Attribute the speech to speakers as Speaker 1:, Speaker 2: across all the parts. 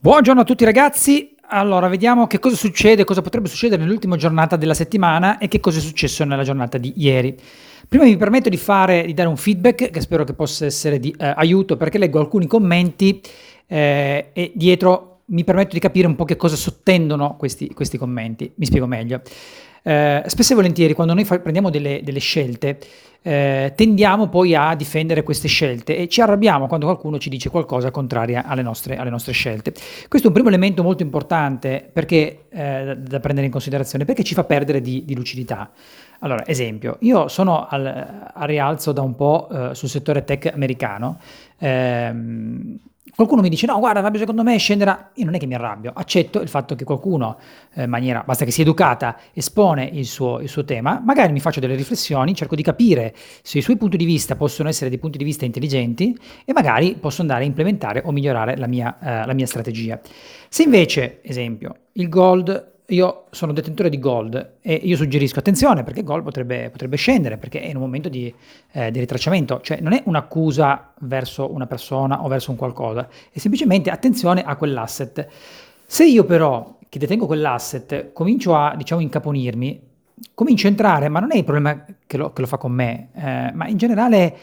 Speaker 1: Buongiorno a tutti ragazzi, allora vediamo che cosa succede, cosa potrebbe succedere nell'ultima giornata della settimana e che cosa è successo nella giornata di ieri. Prima mi permetto di dare un feedback che spero che possa essere di aiuto, perché leggo alcuni commenti e dietro mi permetto di capire un po' che cosa sottendono questi commenti. Mi spiego meglio. Spesso e volentieri quando noi prendiamo delle scelte, tendiamo poi a difendere queste scelte e ci arrabbiamo quando qualcuno ci dice qualcosa contraria alle nostre scelte. Questo è un primo elemento molto importante perché, da prendere in considerazione, perché ci fa perdere di lucidità. Allora, esempio, io sono a rialzo da un po' sul settore tech americano. Qualcuno mi dice: no, guarda, Fabio, secondo me scenderà. Io non è che mi arrabbio, accetto il fatto che qualcuno, in maniera, basta che sia educata, espone il suo tema, magari mi faccio delle riflessioni, cerco di capire se i suoi punti di vista possono essere dei punti di vista intelligenti e magari posso andare a implementare o migliorare la mia strategia. Se invece, esempio, il gold, io sono detentore di gold e io suggerisco attenzione perché il gold potrebbe scendere perché è in un momento di ritracciamento, cioè non è un'accusa verso una persona o verso un qualcosa, è semplicemente attenzione a quell'asset. Se io però, che detengo quell'asset, comincio a, diciamo, incaponirmi, comincio a entrare, ma non è il problema che lo fa con me, ma in generale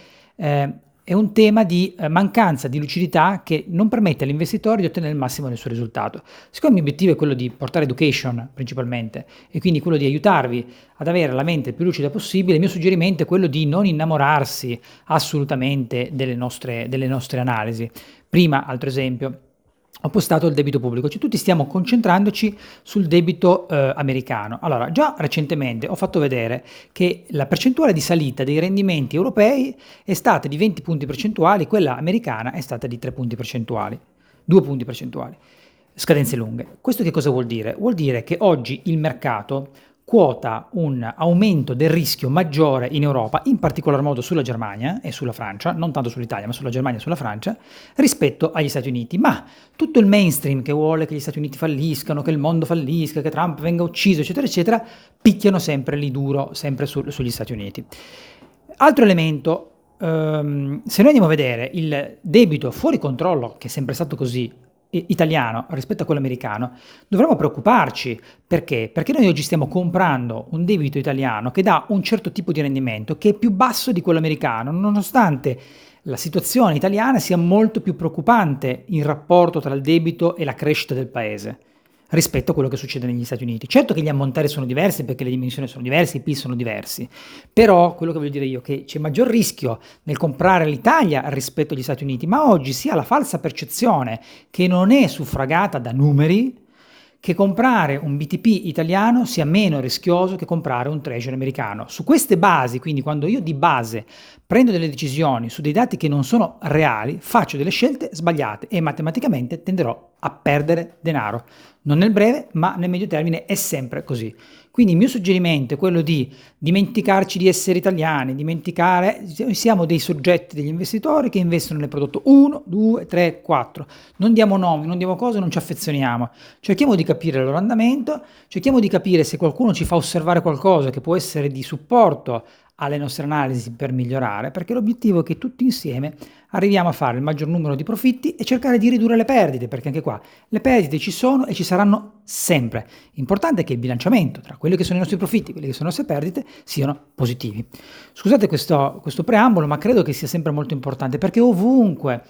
Speaker 1: è un tema di mancanza di lucidità che non permette all'investitore di ottenere il massimo del suo risultato. Siccome il mio obiettivo è quello di portare education principalmente e quindi quello di aiutarvi ad avere la mente il più lucida possibile, il mio suggerimento è quello di non innamorarsi assolutamente delle nostre analisi. Prima, altro esempio, ho postato il debito pubblico, cioè tutti stiamo concentrandoci sul debito americano. Allora, già recentemente ho fatto vedere che la percentuale di salita dei rendimenti europei è stata di 20 punti percentuali, quella americana è stata di 3 punti percentuali, 2 punti percentuali, scadenze lunghe. Questo che cosa vuol dire? Vuol dire che oggi il mercato quota un aumento del rischio maggiore in Europa, in particolar modo sulla Germania e sulla Francia, non tanto sull'Italia, ma sulla Germania e sulla Francia, rispetto agli Stati Uniti. Ma tutto il mainstream che vuole che gli Stati Uniti falliscano, che il mondo fallisca, che Trump venga ucciso, eccetera, eccetera, picchiano sempre lì duro, sempre sugli Stati Uniti. Altro elemento, se noi andiamo a vedere il debito fuori controllo, che è sempre stato così, italiano rispetto a quello americano, dovremmo preoccuparci. Perché? Perché noi oggi stiamo comprando un debito italiano che dà un certo tipo di rendimento che è più basso di quello americano, nonostante la situazione italiana sia molto più preoccupante in rapporto tra il debito e la crescita del paese rispetto a quello che succede negli Stati Uniti. Certo che gli ammontari sono diversi perché le dimensioni sono diverse, i PIL sono diversi, però quello che voglio dire io è che c'è maggior rischio nel comprare l'Italia rispetto agli Stati Uniti, ma oggi si ha la falsa percezione che non è suffragata da numeri che comprare un BTP italiano sia meno rischioso che comprare un treasury americano. Su queste basi, quindi quando io di base prendo delle decisioni su dei dati che non sono reali, faccio delle scelte sbagliate e matematicamente tenderò a perdere denaro. Non nel breve, ma nel medio termine è sempre così. Quindi il mio suggerimento è quello di dimenticarci di essere italiani, siamo dei soggetti, degli investitori che investono nel prodotto 1, 2, 3, 4. Non diamo nomi, non diamo cose, non ci affezioniamo. Cerchiamo di capire il loro andamento, cerchiamo di capire se qualcuno ci fa osservare qualcosa che può essere di supporto alle nostre analisi per migliorare, perché l'obiettivo è che tutti insieme arriviamo a fare il maggior numero di profitti e cercare di ridurre le perdite, perché anche qua le perdite ci sono e ci saranno sempre. L'importante è che il bilanciamento tra quelli che sono i nostri profitti e quelle che sono le nostre perdite siano positivi. Scusate questo preambolo, ma credo che sia sempre molto importante, perché ovunque,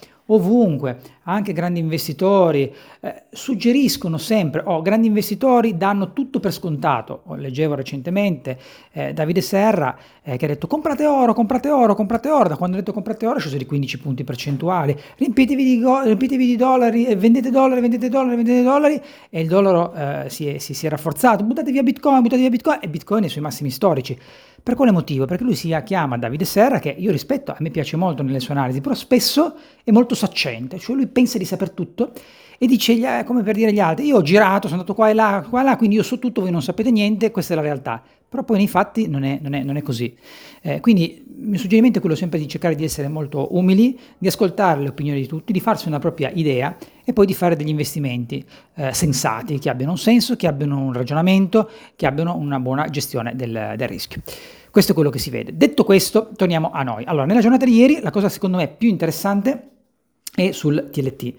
Speaker 1: anche grandi investitori suggeriscono sempre, grandi investitori danno tutto per scontato. Leggevo recentemente Davide Serra che ha detto comprate oro, comprate oro, comprate oro. Da quando ha detto comprate oro è sceso di 15 punti percentuali, riempitevi di dollari, vendete dollari, vendete dollari, vendete dollari, e il dollaro si è rafforzato. Buttate via Bitcoin e Bitcoin è sui massimi storici. Per quale motivo? Perché lui si chiama Davide Serra, che io rispetto, a me piace molto nelle sue analisi, però spesso è molto saccente, cioè lui pensa di saper tutto e dice, come per dire agli altri, io ho girato, sono andato qua e là, quindi io so tutto, voi non sapete niente, questa è la realtà. Però poi nei fatti non è così. Quindi il mio suggerimento è quello sempre di cercare di essere molto umili, di ascoltare le opinioni di tutti, di farsi una propria idea e poi di fare degli investimenti sensati, che abbiano un senso, che abbiano un ragionamento, che abbiano una buona gestione del rischio. Questo è quello che si vede. Detto questo, torniamo a noi. Allora, nella giornata di ieri la cosa secondo me più interessante è sul TLT.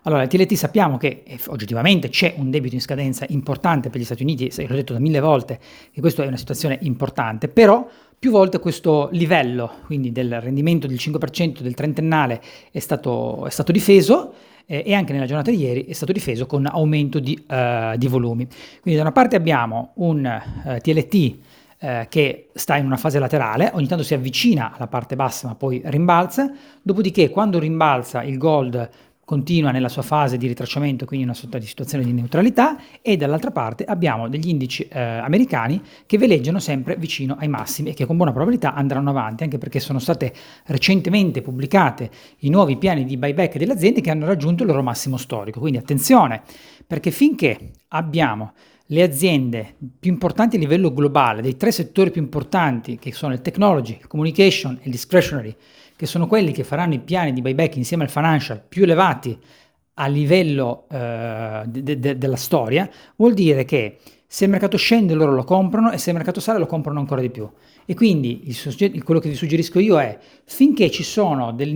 Speaker 1: Allora, il TLT sappiamo che oggettivamente c'è un debito in scadenza importante per gli Stati Uniti, l'ho detto da 1000 volte che questa è una situazione importante, però più volte questo livello, quindi del rendimento del 5% del trentennale, è stato difeso, e anche nella giornata di ieri è stato difeso con aumento di volumi. Quindi da una parte abbiamo un TLT che sta in una fase laterale, ogni tanto si avvicina alla parte bassa ma poi rimbalza, dopodiché quando rimbalza il gold continua nella sua fase di ritracciamento, quindi una sorta di situazione di neutralità, e dall'altra parte abbiamo degli indici americani che veleggiano sempre vicino ai massimi e che con buona probabilità andranno avanti, anche perché sono state recentemente pubblicate i nuovi piani di buyback delle aziende che hanno raggiunto il loro massimo storico. Quindi attenzione, perché finché abbiamo le aziende più importanti a livello globale, dei 3 settori più importanti, che sono il technology, il communication e il discretionary, che sono quelli che faranno i piani di buyback insieme al financial più elevati a livello della storia, vuol dire che se il mercato scende loro lo comprano e se il mercato sale lo comprano ancora di più. E quindi quello che vi suggerisco io è, finché ci sono delle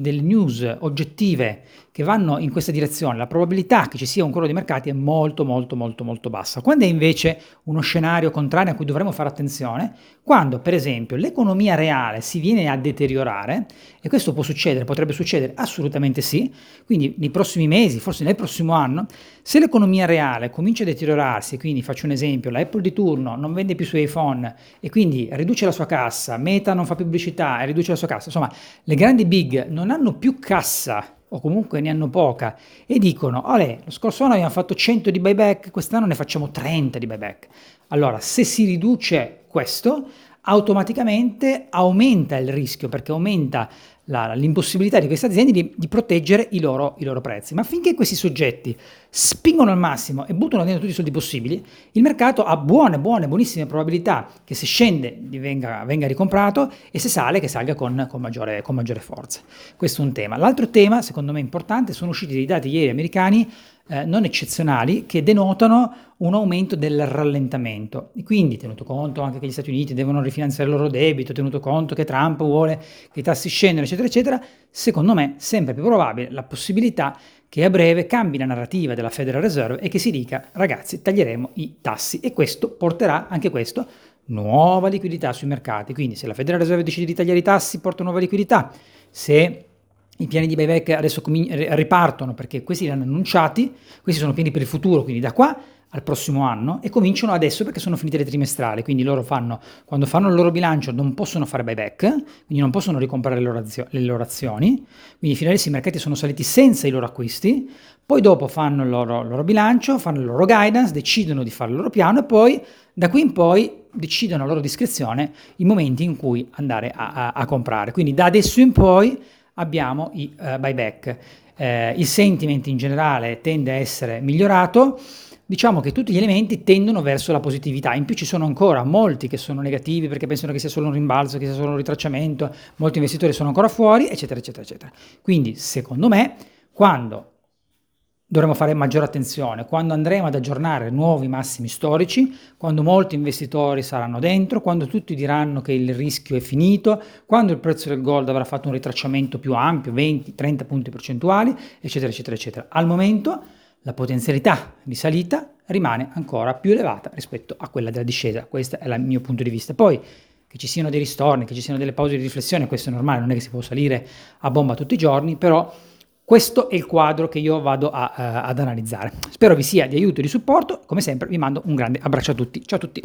Speaker 1: news oggettive che vanno in questa direzione, la probabilità che ci sia un crollo dei mercati è molto molto molto molto bassa. Quando è invece uno scenario contrario a cui dovremmo fare attenzione, quando per esempio l'economia reale si viene a deteriorare, e questo può succedere, potrebbe succedere assolutamente sì, quindi nei prossimi mesi, forse nel prossimo anno, se l'economia reale comincia a deteriorarsi, quindi faccio un esempio, la Apple di turno non vende più i suoi iPhone e quindi riduce la sua cassa, Meta non fa più pubblicità e riduce la sua cassa, insomma le grandi big non hanno più cassa o comunque ne hanno poca e dicono, olè, lo scorso anno abbiamo fatto 100 di buyback, quest'anno ne facciamo 30 di buyback. Allora, se si riduce questo, automaticamente aumenta il rischio, perché aumenta l'impossibilità di queste aziende di proteggere i loro prezzi. Ma finché questi soggetti spingono al massimo e buttano dentro tutti i soldi possibili, il mercato ha buonissime probabilità che se scende venga ricomprato e se sale che salga con maggiore forza. Questo è un tema. L'altro tema, secondo me importante, sono usciti dei dati ieri americani non eccezionali che denotano un aumento del rallentamento. E quindi, tenuto conto anche che gli Stati Uniti devono rifinanziare il loro debito, tenuto conto che Trump vuole che i tassi scendano, eccetera, eccetera, secondo me sempre più probabile la possibilità che a breve cambi la narrativa della Federal Reserve e che si dica, ragazzi, taglieremo i tassi, e questo porterà, anche questo, nuova liquidità sui mercati. Quindi se la Federal Reserve decide di tagliare i tassi, porta nuova liquidità. Se i piani di buyback adesso ripartono, perché questi li hanno annunciati, questi sono piani per il futuro, quindi da qua al prossimo anno, e cominciano adesso perché sono finite le trimestrali, quindi loro quando fanno il loro bilancio non possono fare buyback, quindi non possono ricomprare le loro azioni, quindi fino adesso i mercati sono saliti senza i loro acquisti, poi dopo fanno il loro bilancio, fanno il loro guidance, decidono di fare il loro piano e poi da qui in poi decidono a loro discrezione i momenti in cui andare a comprare. Quindi da adesso in poi abbiamo i buyback. Il sentiment in generale tende a essere migliorato, diciamo che tutti gli elementi tendono verso la positività, in più ci sono ancora molti che sono negativi perché pensano che sia solo un rimbalzo, che sia solo un ritracciamento, molti investitori sono ancora fuori, eccetera, eccetera, eccetera. Quindi secondo me, quando dovremo fare maggiore attenzione, quando andremo ad aggiornare nuovi massimi storici, quando molti investitori saranno dentro, quando tutti diranno che il rischio è finito, quando il prezzo del gold avrà fatto un ritracciamento più ampio, 20-30 punti percentuali, eccetera, eccetera, eccetera. Al momento la potenzialità di salita rimane ancora più elevata rispetto a quella della discesa, questo è il mio punto di vista. Poi che ci siano dei ristorni, che ci siano delle pause di riflessione, questo è normale, non è che si può salire a bomba tutti i giorni, però questo è il quadro che io vado ad analizzare. Spero vi sia di aiuto e di supporto, come sempre vi mando un grande abbraccio a tutti, ciao a tutti!